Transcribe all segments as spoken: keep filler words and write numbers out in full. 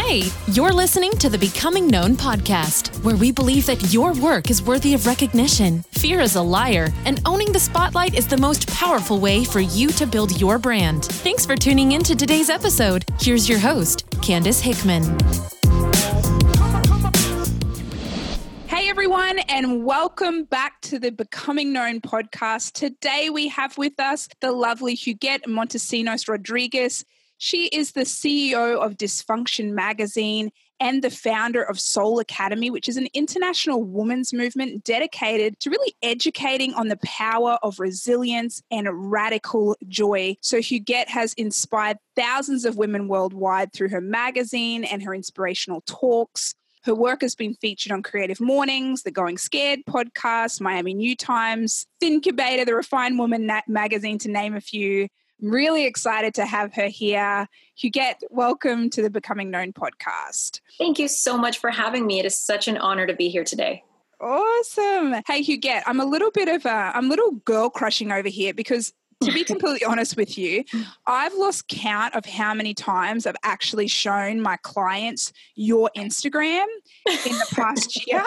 Hey, you're listening to the Becoming Known podcast, where we believe that your work is worthy of recognition, fear is a liar, and owning the spotlight is the most powerful way for you to build your brand. Thanks for tuning in to today's episode. Here's your host, Candace Hickman. Hey everyone, and welcome back to the Becoming Known podcast. Today we have with us the lovely Huguette Montesinos Rodriguez. She is the C E O of Dysfunction Magazine and the founder of Soul Academy, which is an international women's movement dedicated to really educating on the power of resilience and radical joy. So Huguette has inspired thousands of women worldwide through her magazine and her inspirational talks. Her work has been featured on Creative Mornings, the Going Scared podcast, Miami New Times, Thinkubator, the Refined Woman na- magazine, to name a few. I'm really excited to have her here. Huguette, welcome to the Becoming Known podcast. Thank you so much for having me. It is such an honor to be here today. Awesome. Hey, Huguette, I'm a little bit of a, I'm a little girl crushing over here because to be completely honest with you, I've lost count of how many times I've actually shown my clients your Instagram in the past year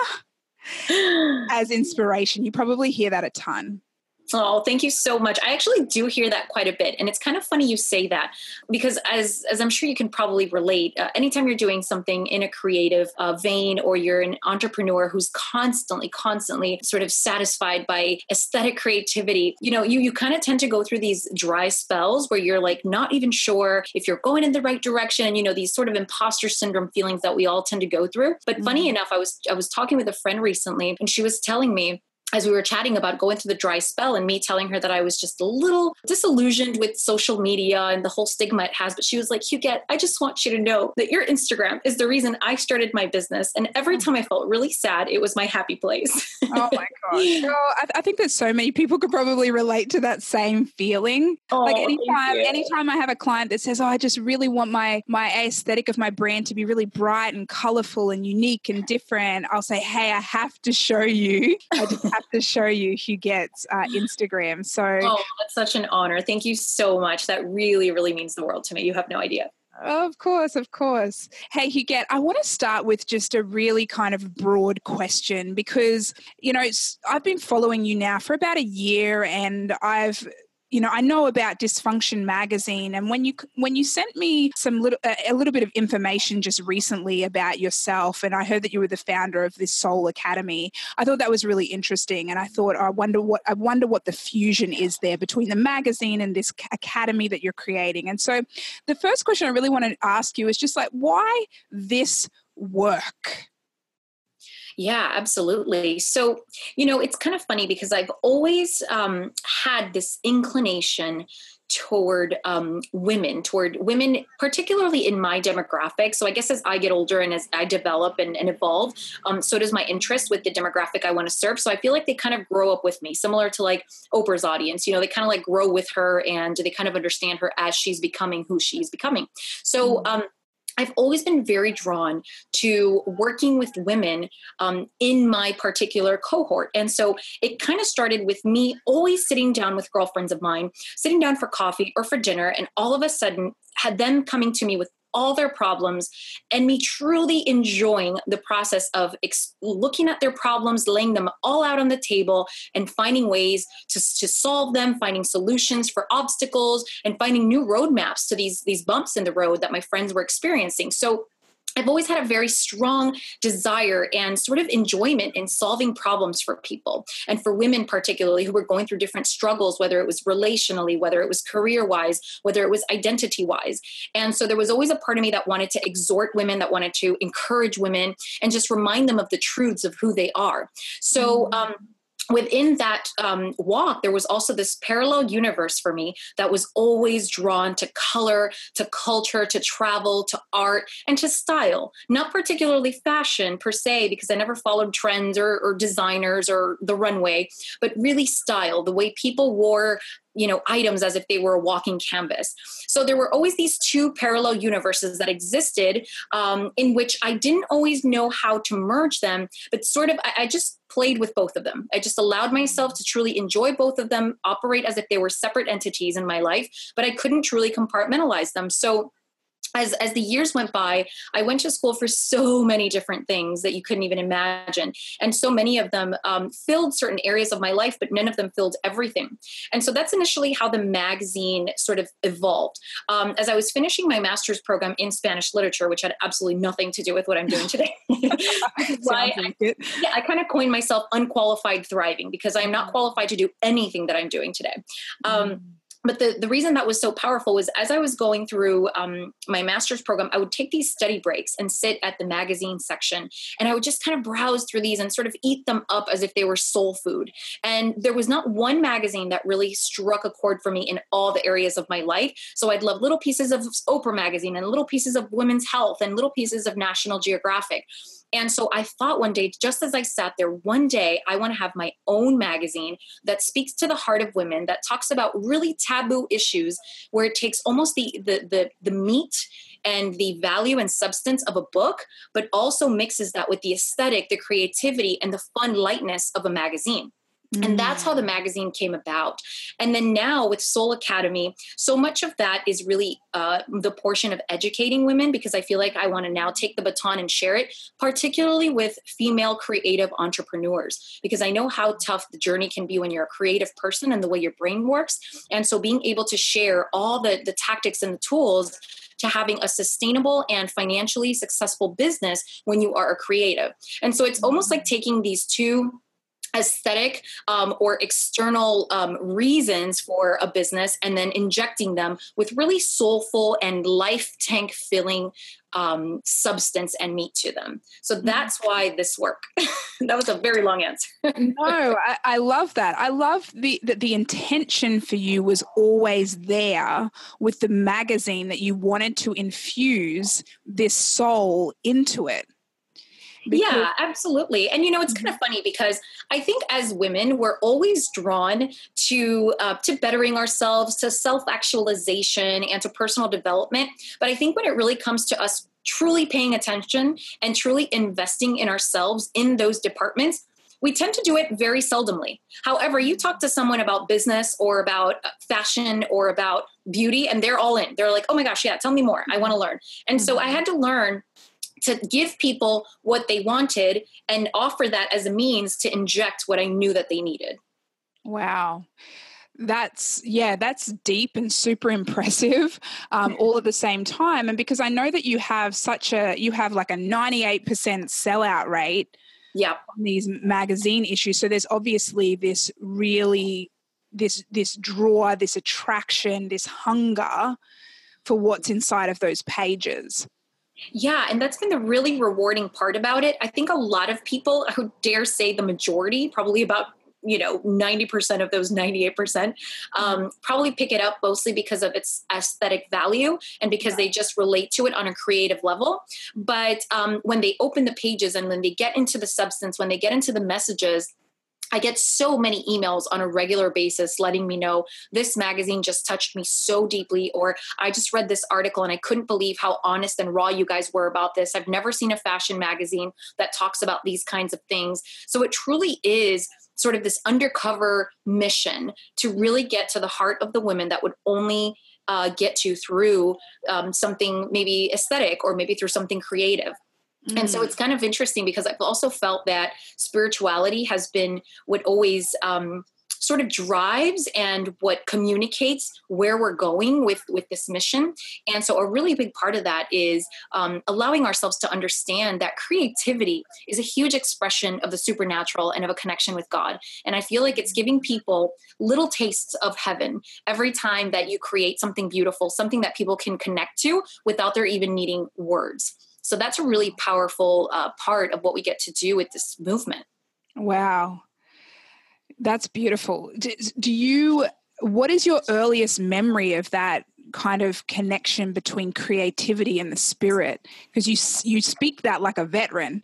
as inspiration. You probably hear that a ton. Oh, thank you so much. I actually do hear that quite a bit. And it's kind of funny you say that because as, as I'm sure you can probably relate, uh, anytime you're doing something in a creative uh, vein or you're an entrepreneur who's constantly, constantly sort of satisfied by aesthetic creativity, you know, you, you kind of tend to go through these dry spells where you're like not even sure if you're going in the right direction, you know, these sort of imposter syndrome feelings that we all tend to go through. But mm-hmm. funny enough, I was, I was talking with a friend recently and she was telling me, as we were chatting about going through the dry spell and me telling her that I was just a little disillusioned with social media and the whole stigma it has. But she was like, Huguette, I just want you to know that your Instagram is the reason I started my business. And every time I felt really sad, it was my happy place. Oh my gosh. Girl, I, I think that so many people could probably relate to that same feeling. Oh, like anytime, anytime I have a client that says, oh, I just really want my, my aesthetic of my brand to be really bright and colorful and unique and different, I'll say, hey, I have to show you. I just have to show you Huguette's uh, Instagram. So, oh, that's such an honor. Thank you so much. That really, really means the world to me. You have no idea. Of course, of course. Hey, Huguette, I want to start with just a really kind of broad question because, you know, I've been following you now for about a year and I've You know, I know about Dysfunction Magazine, and when you when you sent me some little a little bit of information just recently about yourself, and I heard that you were the founder of this Soul Academy, I thought that was really interesting, and I thought, oh, I wonder what I wonder what the fusion is there between the magazine and this academy that you're creating. And so, the first question I really want to ask you is just like, why this work? Yeah, absolutely. So, you know, it's kind of funny because I've always um, had this inclination toward um, women, toward women, particularly in my demographic. So I guess as I get older and as I develop and, and evolve, um, so does my interest with the demographic I want to serve. So I feel like they kind of grow up with me, similar to like Oprah's audience. You know, they kind of like grow with her and they kind of understand her as she's becoming who she's becoming. So, um, I've always been very drawn to working with women um, in my particular cohort. And so it kind of started with me always sitting down with girlfriends of mine, sitting down for coffee or for dinner, and all of a sudden had them coming to me with all their problems and me truly enjoying the process of ex- looking at their problems, laying them all out on the table and finding ways to, to solve them, finding solutions for obstacles and finding new roadmaps to these, these bumps in the road that my friends were experiencing. So I've always had a very strong desire and sort of enjoyment in solving problems for people and for women particularly who were going through different struggles, whether it was relationally, whether it was career-wise, whether it was identity-wise. And so there was always a part of me that wanted to exhort women, that wanted to encourage women and just remind them of the truths of who they are. So, um, within that um, walk, there was also this parallel universe for me that was always drawn to color, to culture, to travel, to art, and to style. Not particularly fashion per se, because I never followed trends or, or designers or the runway, but really style, the way people wore you know, items as if they were a walking canvas. So there were always these two parallel universes that existed um, in which I didn't always know how to merge them, but sort of, I, I just played with both of them. I just allowed myself to truly enjoy both of them, operate as if they were separate entities in my life, but I couldn't truly compartmentalize them. So As, as the years went by, I went to school for so many different things that you couldn't even imagine. And so many of them um, filled certain areas of my life, but none of them filled everything. And so that's initially how the magazine sort of evolved. Um, as I was finishing my master's program in Spanish literature, which had absolutely nothing to do with what I'm doing today. Why I, yeah, I kind of coined myself unqualified thriving, because I'm not qualified to do anything that I'm doing today. Um, mm. But the, the reason that was so powerful was as I was going through um, my master's program, I would take these study breaks and sit at the magazine section. And I would just kind of browse through these and sort of eat them up as if they were soul food. And there was not one magazine that really struck a chord for me in all the areas of my life. So I'd love little pieces of Oprah magazine and little pieces of Women's Health and little pieces of National Geographic. And so I thought one day, just as I sat there, one day I want to have my own magazine that speaks to the heart of women, that talks about really taboo issues, where it takes almost the the the, the meat and the value and substance of a book, but also mixes that with the aesthetic, the creativity, and the fun lightness of a magazine. And that's how the magazine came about. And then now with Soul Academy, so much of that is really uh, the portion of educating women, because I feel like I want to now take the baton and share it, particularly with female creative entrepreneurs, because I know how tough the journey can be when you're a creative person and the way your brain works. And so being able to share all the, the tactics and the tools to having a sustainable and financially successful business when you are a creative. And so it's almost like taking these two aesthetic um, or external um, reasons for a business and then injecting them with really soulful and life tank filling um, substance and meat to them. So that's why this work. That was a very long answer. No, I, I love that. I love the, that the intention for you was always there with the magazine, that you wanted to infuse this soul into it. Because- yeah, absolutely. And, you know, it's kind of funny because I think as women, we're always drawn to uh, to bettering ourselves, to self-actualization, and to personal development. But I think when it really comes to us truly paying attention and truly investing in ourselves in those departments, we tend to do it very seldomly. However, you talk to someone about business or about fashion or about beauty, and they're all in. They're like, oh my gosh, yeah, tell me more. I want to learn. And so I had to learn to give people what they wanted and offer that as a means to inject what I knew that they needed. Wow. That's, yeah, that's deep and super impressive um, all at the same time. And because I know that you have such a, you have like a ninety-eight percent sellout rate yeah. on these magazine issues. So there's obviously this really, this, this draw, this attraction, this hunger for what's inside of those pages. Yeah. And that's been the really rewarding part about it. I think a lot of people, I would dare say the majority, probably about, you know, ninety percent of those ninety-eight percent, um, probably pick it up mostly because of its aesthetic value and because they just relate to it on a creative level. But um, when they open the pages and when they get into the substance, when they get into the messages, I get so many emails on a regular basis letting me know this magazine just touched me so deeply, or I just read this article and I couldn't believe how honest and raw you guys were about this. I've never seen a fashion magazine that talks about these kinds of things. So it truly is sort of this undercover mission to really get to the heart of the women that would only uh, get to through um, something maybe aesthetic or maybe through something creative. And so it's kind of interesting because I've also felt that spirituality has been what always um, sort of drives and what communicates where we're going with, with this mission. And so a really big part of that is um, allowing ourselves to understand that creativity is a huge expression of the supernatural and of a connection with God. And I feel like it's giving people little tastes of heaven every time that you create something beautiful, something that people can connect to without their even needing words. So that's a really powerful uh, part of what we get to do with this movement. Wow. That's beautiful. Do, do you, what is your earliest memory of that kind of connection between creativity and the spirit? Because you, you speak that like a veteran.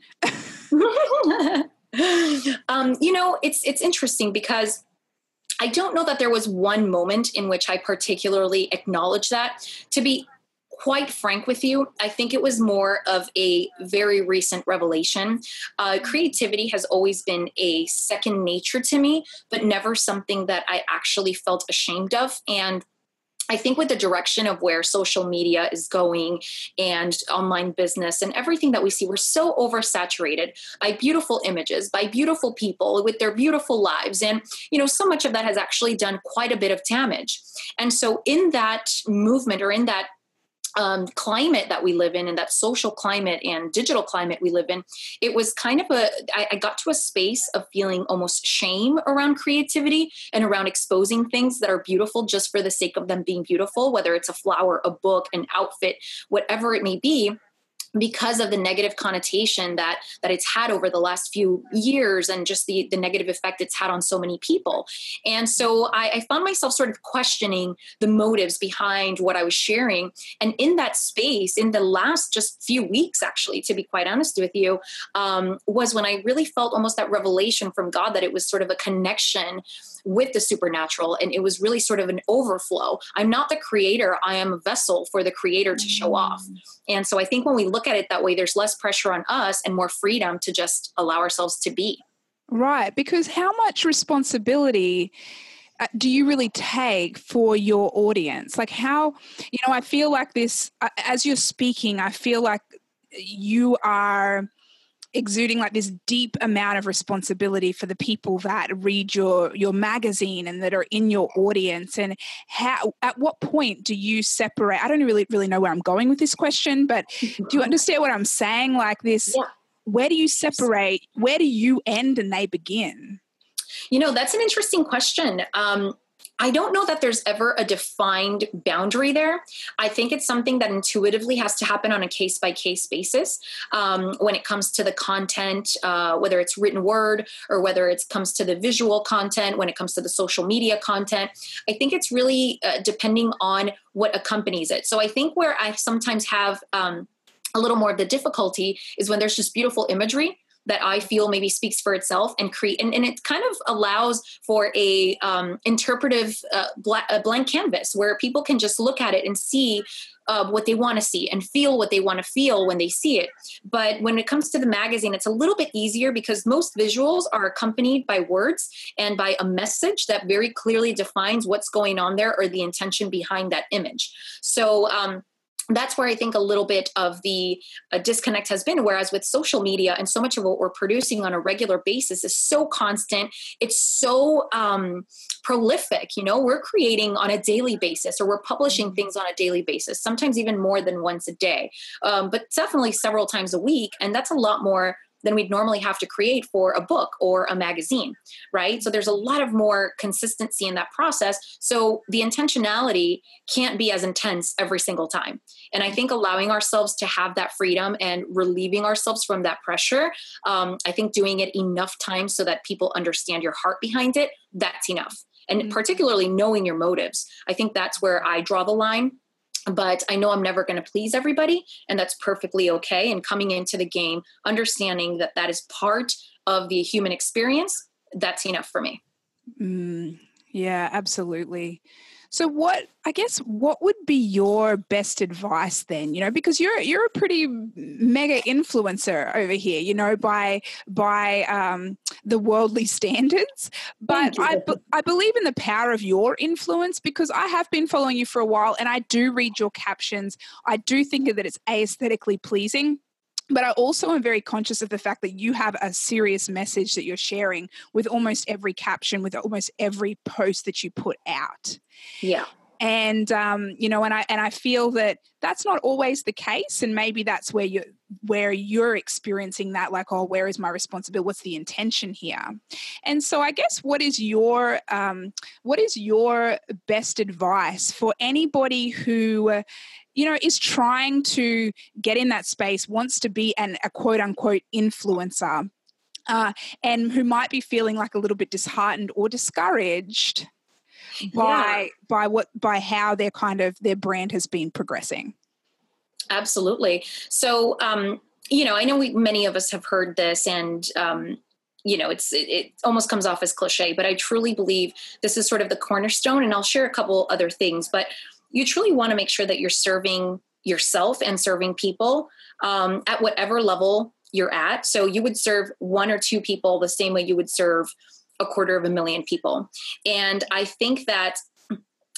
um, you know, it's, it's interesting because I don't know that there was one moment in which I particularly acknowledged that. To be quite frank with you, I think it was more of a very recent revelation. Uh, creativity has always been a second nature to me, but never something that I actually felt ashamed of. And I think with the direction of where social media is going and online business and everything that we see, we're so oversaturated by beautiful images, by beautiful people with their beautiful lives. And, you know, so much of that has actually done quite a bit of damage. And so in that movement, or in that Um, climate that we live in, and that social climate and digital climate we live in, it was kind of a, I, I got to a space of feeling almost shame around creativity and around exposing things that are beautiful just for the sake of them being beautiful, whether it's a flower, a book, an outfit, whatever it may be, because of the negative connotation that that it's had over the last few years, and just the, the negative effect it's had on so many people. And so I, I found myself sort of questioning the motives behind what I was sharing. And in that space, in the last just few weeks, actually, to be quite honest with you, um, was when I really felt almost that revelation from God that it was sort of a connection with the supernatural. And it was really sort of an overflow. I'm not the creator. I am a vessel for the creator to show off. And so I think when we look at it that way, there's less pressure on us and more freedom to just allow ourselves to be. Right. Because how much responsibility uh, do you really take for your audience? Like how, you know, I feel like this, uh, as you're speaking, I feel like you are exuding like this deep amount of responsibility for the people that read your your magazine and that are in your audience. And how, at what point do you separate? I don't really really know where I'm going with this question, but do you understand what I'm saying? Like this, yeah. Where do you separate? Where do you end and they begin? You know, that's an interesting question. Um, I don't know that there's ever a defined boundary there. I think it's something that intuitively has to happen on a case-by-case basis um, when it comes to the content, uh, whether it's written word or whether it comes to the visual content, when it comes to the social media content. I think it's really uh, depending on what accompanies it. So I think where I sometimes have um, a little more of the difficulty is when there's just beautiful imagery that I feel maybe speaks for itself and create, and, and it kind of allows for a um, interpretive uh, bla- a blank canvas where people can just look at it and see uh, what they want to see and feel what they want to feel when they see it. But when it comes to the magazine, it's a little bit easier because most visuals are accompanied by words and by a message that very clearly defines what's going on there or the intention behind that image. So, um, that's where I think a little bit of the uh, disconnect has been. Whereas with social media and so much of what we're producing on a regular basis is so constant, it's so um, prolific. You know, we're creating on a daily basis, or we're publishing mm-hmm. things on a daily basis, sometimes even more than once a day, um, but definitely several times a week. And that's a lot more than we'd normally have to create for a book or a magazine, right? So there's a lot of more consistency in that process. So the intentionality can't be as intense every single time. And I think allowing ourselves to have that freedom and relieving ourselves from that pressure, um, I think doing it enough times so that people understand your heart behind it, that's enough. And mm-hmm. particularly knowing your motives. I think that's where I draw the line. But I know I'm never going to please everybody, and that's perfectly okay. And coming into the game, understanding that that is part of the human experience, that's enough for me. Mm, yeah, absolutely. So what, I guess, what would be your best advice then, you know, because you're, you're a pretty mega influencer over here, you know, by, by um, the worldly standards, but I, I believe in the power of your influence because I have been following you for a while and I do read your captions. I do think that it's aesthetically pleasing. But I also am very conscious of the fact that you have a serious message that you're sharing with almost every caption, with almost every post that you put out. Yeah. And, um, you know, and I, and I feel that that's not always the case. And maybe that's where you're, where you're experiencing that, like, oh, where is my responsibility? What's the intention here? And so I guess what is your, um, what is your best advice for anybody who, uh, you know, is trying to get in that space, wants to be an, a quote unquote influencer, uh, and who might be feeling like a little bit disheartened or discouraged by, yeah. by what, by how their kind of, their brand has been progressing? Absolutely. So, um, you know, I know we, many of us have heard this and, um, you know, it's, it, it almost comes off as cliche, but I truly believe this is sort of the cornerstone, and I'll share a couple other things, but you truly want to make sure that you're serving yourself and serving people um, at whatever level you're at. So you would serve one or two people the same way you would serve a quarter of a million people. And I think that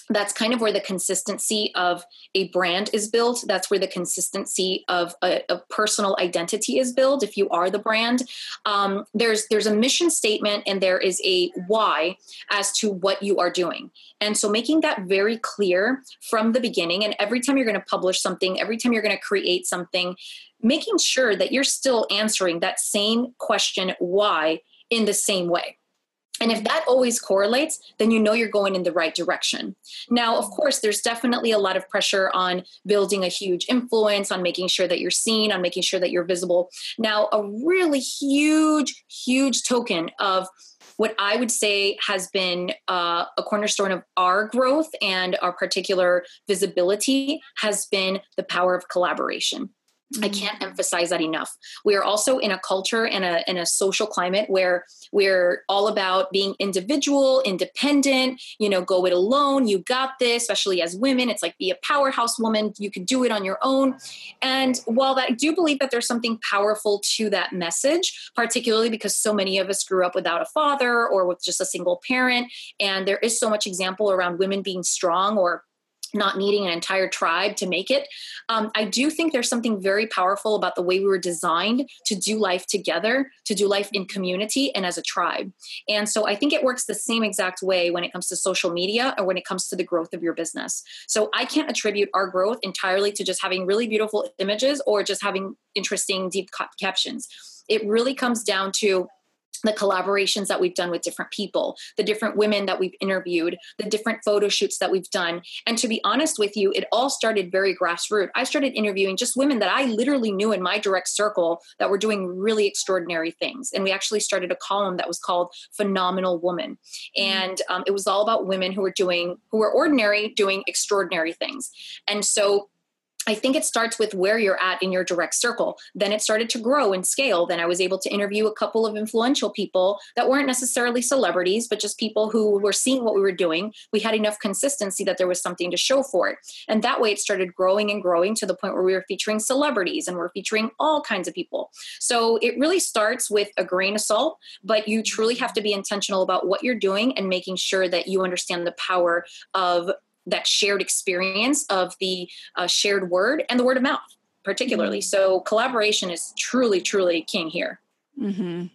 that's kind of where the consistency of a brand is built. That's where the consistency of a, a personal identity is built. If you are the brand, um, there's there's a mission statement and there is a why as to what you are doing. And so making that very clear from the beginning, and every time you're going to publish something, every time you're going to create something, making sure that you're still answering that same question, why, in the same way. And if that always correlates, then you know you're going in the right direction. Now, of course, there's definitely a lot of pressure on building a huge influence, on making sure that you're seen, on making sure that you're visible. Now, a really huge, huge token of what I would say has been uh, a cornerstone of our growth and our particular visibility has been the power of collaboration. I can't emphasize that enough. We are also in a culture and a, in a social climate where we're all about being individual, independent, you know, go it alone. You got this, especially as women. It's like, be a powerhouse woman. You can do it on your own. And while that, I do believe that there's something powerful to that message, particularly because so many of us grew up without a father or with just a single parent. And there is so much example around women being strong or not needing an entire tribe to make it. Um, I do think there's something very powerful about the way we were designed to do life together, to do life in community and as a tribe. And so I think it works the same exact way when it comes to social media or when it comes to the growth of your business. So I can't attribute our growth entirely to just having really beautiful images or just having interesting deep cap- captions. It really comes down to the collaborations that we've done with different people, the different women that we've interviewed, the different photo shoots that we've done. And to be honest with you, it all started very grassroots. I started interviewing just women that I literally knew in my direct circle that were doing really extraordinary things. And we actually started a column that was called Phenomenal Woman. And um, it was all about women who were doing, who were ordinary, doing extraordinary things. And so I think it starts with where you're at in your direct circle. Then it started to grow and scale. Then I was able to interview a couple of influential people that weren't necessarily celebrities, but just people who were seeing what we were doing. We had enough consistency that there was something to show for it. And that way it started growing and growing to the point where we were featuring celebrities and we're featuring all kinds of people. So it really starts with a grain of salt, but you truly have to be intentional about what you're doing and making sure that you understand the power of that shared experience of the uh, shared word and the word of mouth, particularly. Mm-hmm. So collaboration is truly, truly king here. Mm-hmm.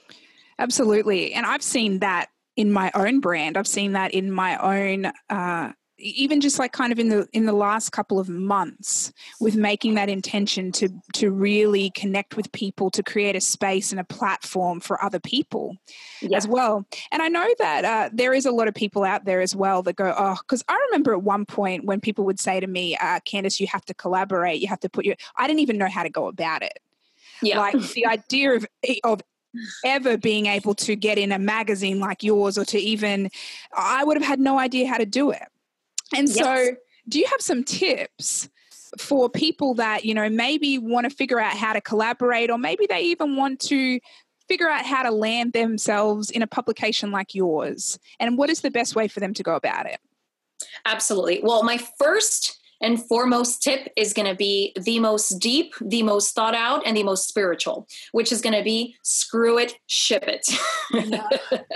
Absolutely. And I've seen that in my own brand. I've seen that in my own, uh, even just like kind of in the in the last couple of months with making that intention to to really connect with people, to create a space and a platform for other people yeah. as well. And I know that uh, there is a lot of people out there as well that go, oh, because I remember at one point when people would say to me, uh, Candace, you have to collaborate, you have to put your, I didn't even know how to go about it. Yeah. Like the idea of of ever being able to get in a magazine like yours or to even, I would have had no idea how to do it. And yes. so do you have some tips for people that, you know, maybe want to figure out how to collaborate, or maybe they even want to figure out how to land themselves in a publication like yours? And what is the best way for them to go about it? Absolutely. Well, my first and foremost tip is going to be the most deep, the most thought out, and the most spiritual, which is going to be screw it, ship it. Yeah.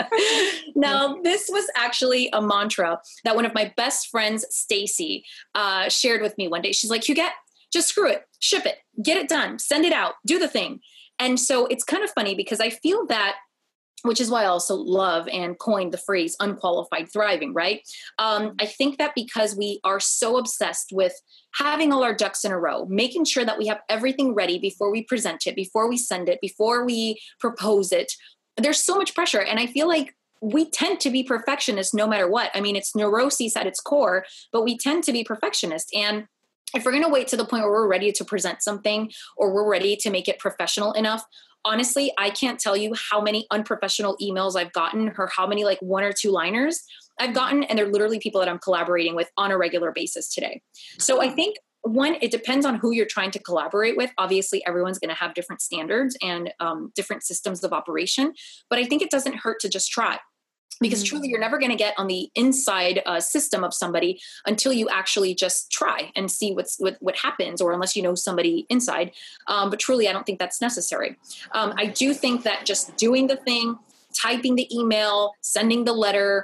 Now, this was actually a mantra that one of my best friends, Stacy, uh, shared with me one day. She's like, Huguette, just screw it, ship it, get it done, send it out, do the thing. And so it's kind of funny because I feel that, which is why I also love and coined the phrase unqualified thriving, right? Um, I think that because we are so obsessed with having all our ducks in a row, making sure that we have everything ready before we present it, before we send it, before we propose it, there's so much pressure. And I feel like we tend to be perfectionists no matter what. I mean, it's neuroses at its core, but we tend to be perfectionists. And if we're going to wait to the point where we're ready to present something or we're ready to make it professional enough, honestly, I can't tell you how many unprofessional emails I've gotten or how many like one or two liners I've gotten. And they're literally people that I'm collaborating with on a regular basis today. So I think one, it depends on who you're trying to collaborate with. Obviously, everyone's going to have different standards and um, different systems of operation. But I think it doesn't hurt to just try. Because mm-hmm. truly, you're never going to get on the inside uh, system of somebody until you actually just try and see what's what, what happens, or unless you know somebody inside. Um, but truly, I don't think that's necessary. Um, I do think that just doing the thing, typing the email, sending the letter,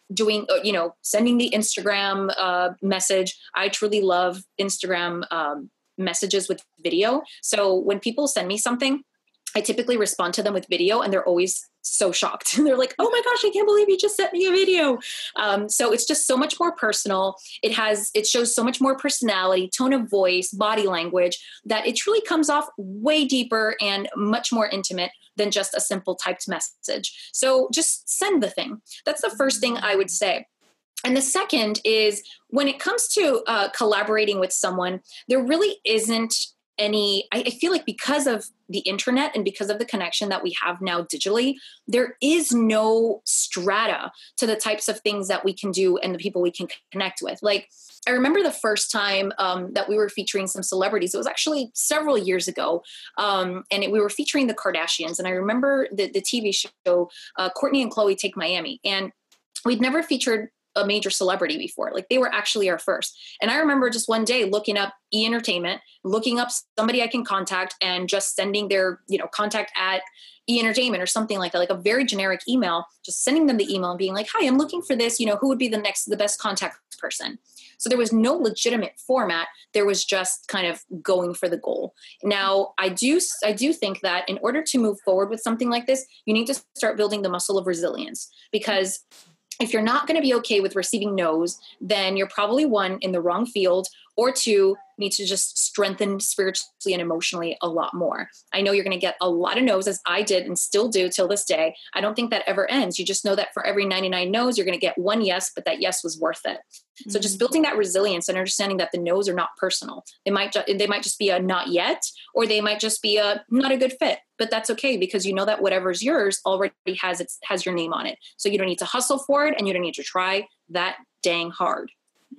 doing, you know, sending the Instagram uh, message. I truly love Instagram um, messages with video. So when people send me something, I typically respond to them with video, and they're always so shocked. They're like, oh my gosh, I can't believe you just sent me a video. Um, so it's just so much more personal. It has, it shows so much more personality, tone of voice, body language, that it truly comes off way deeper and much more intimate than just a simple typed message. So just send the thing. That's the first thing I would say. And the second is, when it comes to uh, collaborating with someone, there really isn't any, I, I feel like because of the internet and because of the connection that we have now digitally, there is no strata to the types of things that we can do and the people we can connect with. Like, I remember the first time um, that we were featuring some celebrities. It was actually several years ago. Um, and it, we were featuring the Kardashians. And I remember the, the T V show, uh, Kourtney and Khloé Take Miami. And we'd never featured a major celebrity before. Like, they were actually our first. And I remember just one day looking up E! Entertainment, looking up somebody I can contact, and just sending their, you know, contact at E! Entertainment or something like that, like a very generic email, just sending them the email and being like, hi, I'm looking for this, you know, who would be the next, the best contact person? So there was no legitimate format. There was just kind of going for the goal. Now, I do, I do think that in order to move forward with something like this, you need to start building the muscle of resilience, because if you're not going to be okay with receiving no's, then you're probably, one, in the wrong field, or two, need to just strengthen spiritually and emotionally a lot more. I know you're going to get a lot of no's, as I did and still do till this day. I don't think that ever ends. You just know that for every ninety-nine no's, you're going to get one yes, but that yes was worth it. Mm-hmm. So just building that resilience and understanding that the no's are not personal. They might, ju- they might just be a not yet, or they might just be a not a good fit, but that's okay, because you know that whatever's yours already has its, has your name on it. So you don't need to hustle for it, and you don't need to try that dang hard.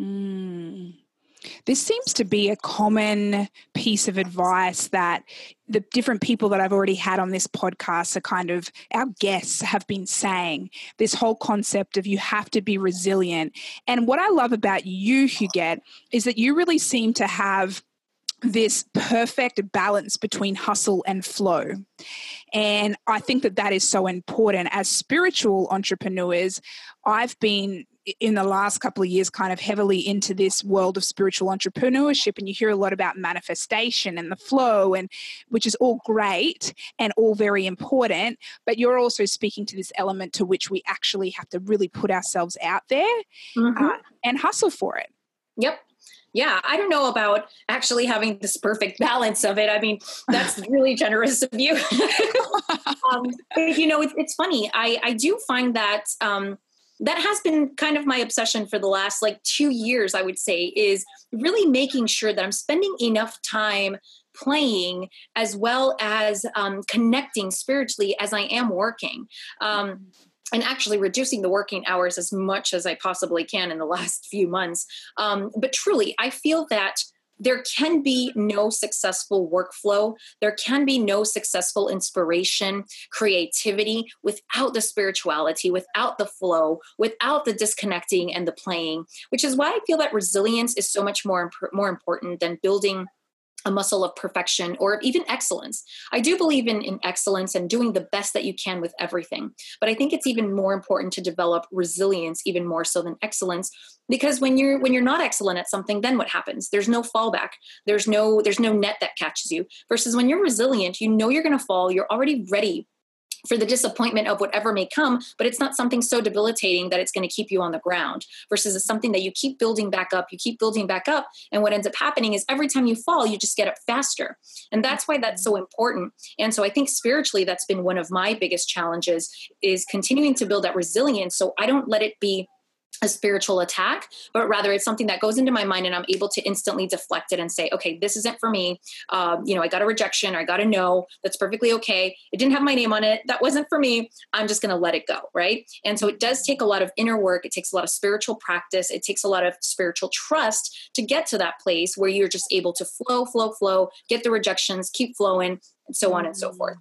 Mm. This seems to be a common piece of advice that the different people that I've already had on this podcast are kind of, our guests have been saying, this whole concept of you have to be resilient. And what I love about you, Huguette, is that you really seem to have this perfect balance between hustle and flow. And I think that that is so important. As spiritual entrepreneurs, I've been in the last couple of years kind of heavily into this world of spiritual entrepreneurship, and you hear a lot about manifestation and the flow, and which is all great and all very important, but you're also speaking to this element to which we actually have to really put ourselves out there mm-hmm. uh, and hustle for it. Yep. Yeah, I don't know about actually having this perfect balance of it. I mean, that's really generous of you. um, but, you know, it, it's funny. I, I do find that um, that has been kind of my obsession for the last like two years, I would say, is really making sure that I'm spending enough time playing as well as um, connecting spiritually as I am working. Um, and actually reducing the working hours as much as I possibly can in the last few months. Um, but truly, I feel that there can be no successful workflow. There can be no successful inspiration, creativity without the spirituality, without the flow, without the disconnecting and the playing, which is why I feel that resilience is so much more, more important than building a muscle of perfection or even excellence. I do believe in, in excellence and doing the best that you can with everything. But I think it's even more important to develop resilience even more so than excellence, because when you're when you're not excellent at something, then what happens? There's no fallback. There's no there's no net that catches you. Versus when you're resilient, you know you're going to fall. You're already ready for the disappointment of whatever may come, but it's not something so debilitating that it's going to keep you on the ground, versus it's something that you keep building back up, you keep building back up. And what ends up happening is every time you fall, you just get up faster. And that's why that's so important. And so I think spiritually, that's been one of my biggest challenges, is continuing to build that resilience. So I don't let it be a spiritual attack, but rather it's something that goes into my mind and I'm able to instantly deflect it and say, okay, this isn't for me. Um, you know, I got a rejection or I got a no. That's perfectly okay. It didn't have my name on it. That wasn't for me. I'm just going to let it go. Right. And so it does take a lot of inner work. It takes a lot of spiritual practice. It takes a lot of spiritual trust to get to that place where you're just able to flow, flow, flow, get the rejections, keep flowing, and so on and so forth.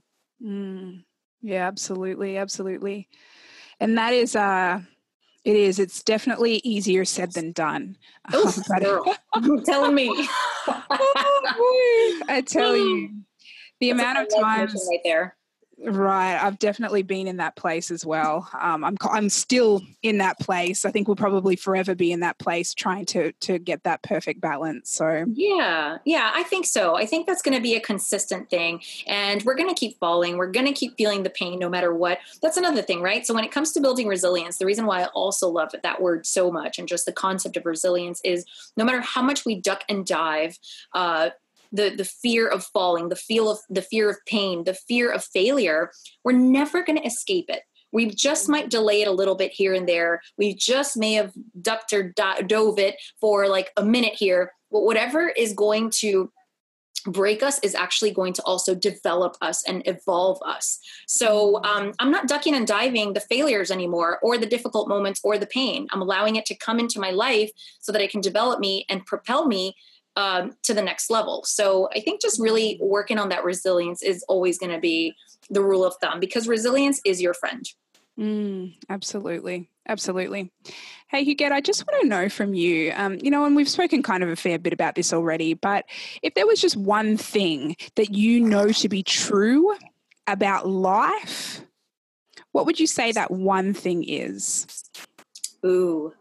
Mm. Yeah, absolutely. Absolutely. And that is, uh, It is. It's definitely easier said than done. Oh, um, but, girl, you're telling me. Oh, boy. I tell you, the That's amount of times right there. Right. I've definitely been in that place as well. Um, I'm I'm still in that place. I think we'll probably forever be in that place trying to to get that perfect balance. So Yeah, yeah, I think so. I think that's going to be a consistent thing. And we're going to keep falling. We're going to keep feeling the pain no matter what. That's another thing, right? So when it comes to building resilience, the reason why I also love that word so much and just the concept of resilience is no matter how much we duck and dive, uh, the the fear of falling, the feel of the fear of pain, the fear of failure, we're never going to escape it. We just might delay it a little bit here and there. We just may have ducked or do- dove it for like a minute here. But whatever is going to break us is actually going to also develop us and evolve us. So um, I'm not ducking and diving the failures anymore or the difficult moments or the pain. I'm allowing it to come into my life so that it can develop me and propel me um, to the next level. So I think just really working on that resilience is always going to be the rule of thumb, because resilience is your friend. Mm, absolutely. Absolutely. Hey, Huguette, I just want to know from you, um, you know, and we've spoken kind of a fair bit about this already, but if there was just one thing that you know to be true about life, what would you say that one thing is? Ooh,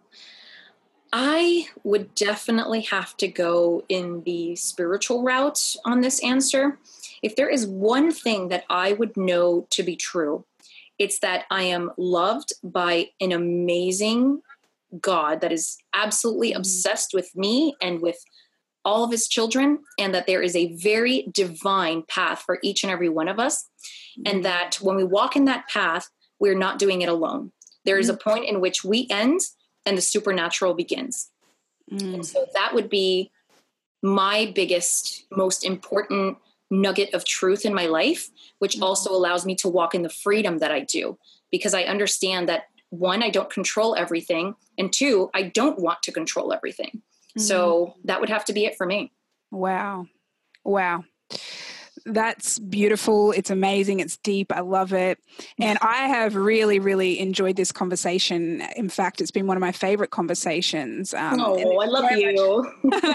I would definitely have to go in the spiritual route on this answer. If there is one thing that I would know to be true, it's that I am loved by an amazing God that is absolutely obsessed with me and with all of his children, and that there is a very divine path for each and every one of us. And that when we walk in that path, we're not doing it alone. There is a point in which we end and the supernatural begins. Mm. And so that would be my biggest, most important nugget of truth in my life, which also allows me to walk in the freedom that I do, because I understand that, one, I don't control everything, and two, I don't want to control everything. Mm. So that would have to be it for me. Wow. Wow. That's beautiful. It's amazing. It's deep. I love it. And I have really, really enjoyed this conversation. In fact, it's been one of my favorite conversations. Um, oh, I love you.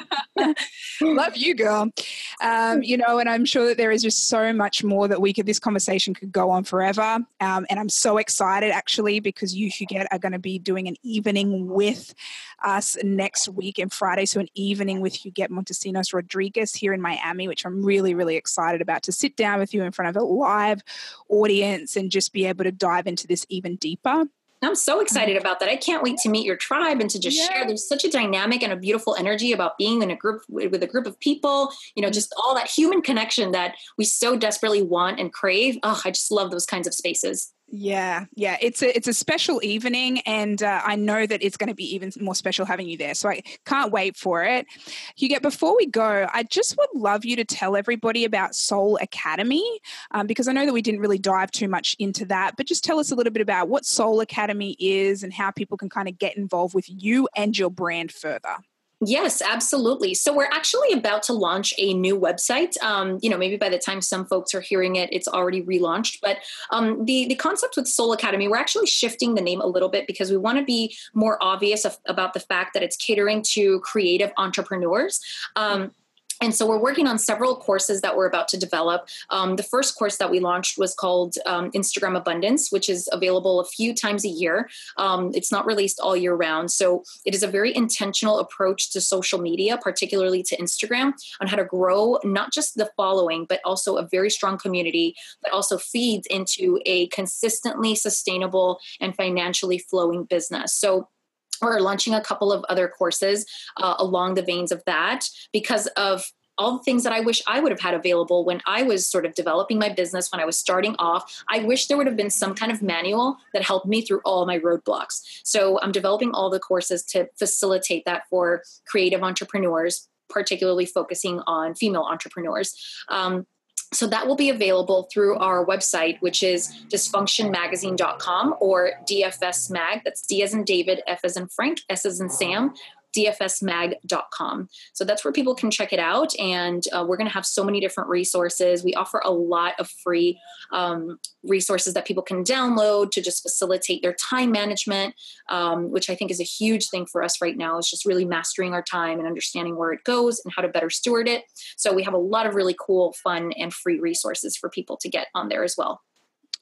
Love you, girl. Um, you know, and I'm sure that there is just so much more that we could, this conversation could go on forever. Um, and I'm so excited actually, because you, Huguette, are going to be doing an evening with us next week and Friday. So an evening with Huguette Montesinos Rodriguez here in Miami, which I'm really, really excited about, to sit down with you in front of a live audience and just be able to dive into this even deeper. I'm so excited about that. I can't wait to meet your tribe and to just yeah. share. There's such a dynamic and a beautiful energy about being in a group with a group of people, you know, just all that human connection that we so desperately want and crave. Oh, I just love those kinds of spaces. Yeah, yeah, it's a it's a special evening, and uh, I know that it's going to be even more special having you there. So I can't wait for it. Huguette, before we go, I just would love you to tell everybody about Soul Academy, um, because I know that we didn't really dive too much into that, but just tell us a little bit about what Soul Academy is and how people can kind of get involved with you and your brand further. Yes, absolutely. So we're actually about to launch a new website. Um, you know, maybe by the time some folks are hearing it, it's already relaunched. But um, the, the concept with Soul Academy, we're actually shifting the name a little bit because we want to be more obvious of, about the fact that it's catering to creative entrepreneurs. Um, And so we're working on several courses that we're about to develop. Um, the first course that we launched was called um, Instagram Abundance, which is available a few times a year. Um, it's not released all year round. So it is a very intentional approach to social media, particularly to Instagram, on how to grow not just the following, but also a very strong community that also feeds into a consistently sustainable and financially flowing business. So we're launching a couple of other courses uh, along the veins of that, because of all the things that I wish I would have had available when I was sort of developing my business, when I was starting off. I wish there would have been some kind of manual that helped me through all my roadblocks. So I'm developing all the courses to facilitate that for creative entrepreneurs, particularly focusing on female entrepreneurs. Um, So that will be available through our website, which is dysfunction magazine dot com or D F S Mag. That's D as in David, F as in Frank, S as in Sam, D F S mag dot com. So that's where people can check it out. And uh, we're going to have so many different resources. We offer a lot of free um, resources that people can download to just facilitate their time management, um, which I think is a huge thing for us right now, is just really mastering our time and understanding where it goes and how to better steward it. So we have a lot of really cool, fun, and free resources for people to get on there as well.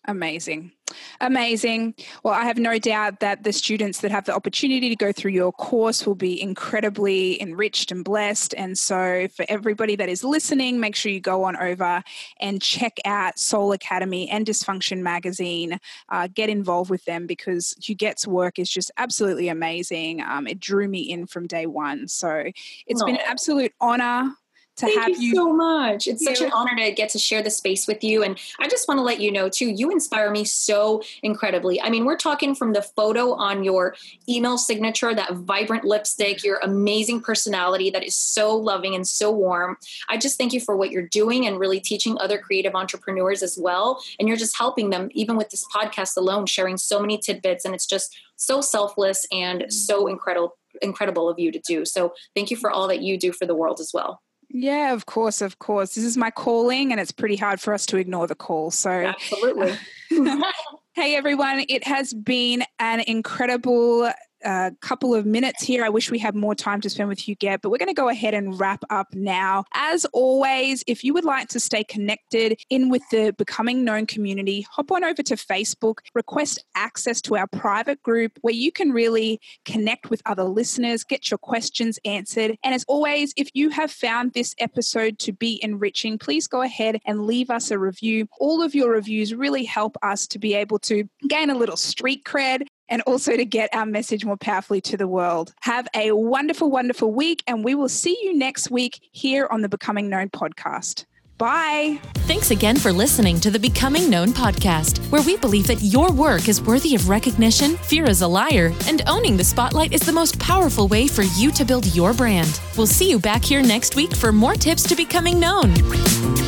Amazing. Amazing. Well, I have no doubt that the students that have the opportunity to go through your course will be incredibly enriched and blessed. And so for everybody that is listening, make sure you go on over and check out Soul Academy and Dysfunction Magazine. Uh, get involved with them because Huguette's work is just absolutely amazing. Um, it drew me in from day one. So it's Aww. been an absolute honor to Thank have you, you so much. It's such you. an honor to get to share the space with you. And I just want to let you know too, you inspire me so incredibly. I mean, we're talking from the photo on your email signature, that vibrant lipstick, your amazing personality that is so loving and so warm. I just thank you for what you're doing and really teaching other creative entrepreneurs as well. And you're just helping them, even with this podcast alone, sharing so many tidbits. And it's just so selfless and so incredible, incredible of you to do. So thank you for all that you do for the world as well. Yeah, of course, of course. This is my calling and it's pretty hard for us to ignore the call. So absolutely. Hey, everyone. It has been an incredible a couple of minutes here. I wish we had more time to spend with Huguette, but we're going to go ahead and wrap up now. As always, if you would like to stay connected in with the Becoming Known community, hop on over to Facebook, request access to our private group where you can really connect with other listeners, get your questions answered. And as always, if you have found this episode to be enriching, please go ahead and leave us a review. All of your reviews really help us to be able to gain a little street cred and also to get our message more powerfully to the world. Have a wonderful, wonderful week, and we will see you next week here on the Becoming Known podcast. Bye. Thanks again for listening to the Becoming Known podcast, where we believe that your work is worthy of recognition, fear is a liar, and owning the spotlight is the most powerful way for you to build your brand. We'll see you back here next week for more tips to becoming known.